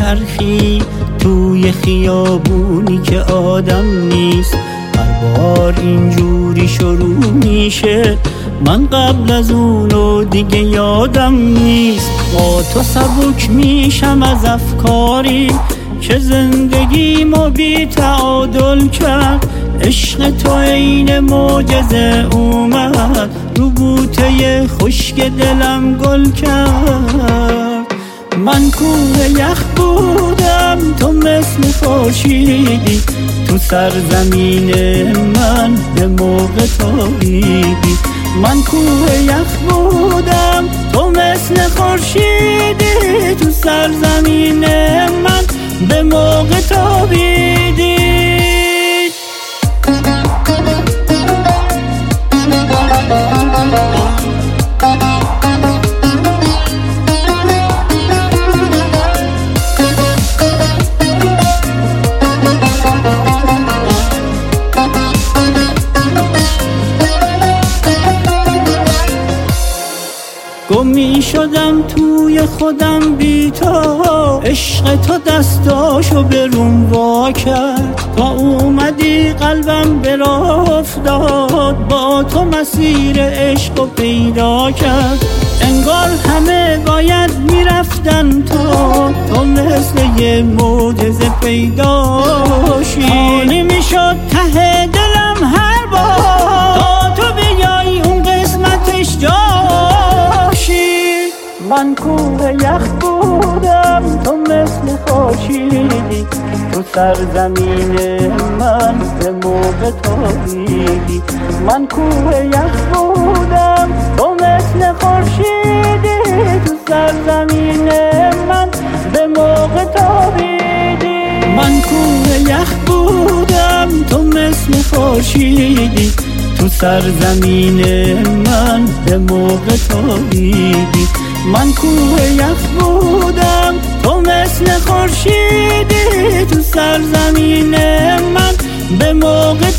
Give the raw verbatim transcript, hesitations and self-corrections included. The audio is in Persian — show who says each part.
Speaker 1: میچرخی توی خیابونی که آدم نیست. هر بار اینجوری شروع میشه من قبل از اونو دیگه یادم نیست. با تو سبک میشم از افکاری که زندگیمو بی تعادل کرد. عشق تو عین معجزه اومد رو بوته خشک دلم گل کرد. من کوه یخ بودم تو مثل خورشیدی تو سرزمین من به موقع تابیدی. من کوه یخ بودم تو مثل خورشیدی تو سرزمین من به موقع تابیدی. گم می شدم توی خودم بی تو، عشق تو دستاشو به روم وا کرد. تا اومدی قلبم به راه افتاد، با تو مسیر عشقو پیدا کرد. انگار همه باید میرفتن تو تو مثل یه معجزه پیداشی. حالی میشد ته دلم هر بار تا تو بیای اون قسمتش جاشی. من کوه یخ بودم تو مثل خورشیدی تو سرزمین من به موقع تابیدی. من کوه یخ بودم تو مثل خورشیدی تو سرزمین من به موقع تابیدی. من کوه یخ بودم تو مثل خورشیدی تو سرزمین من به موقع تابیدی. من کوه یخ بودم تو مثل خورشیدی تو سرزمین من به موقع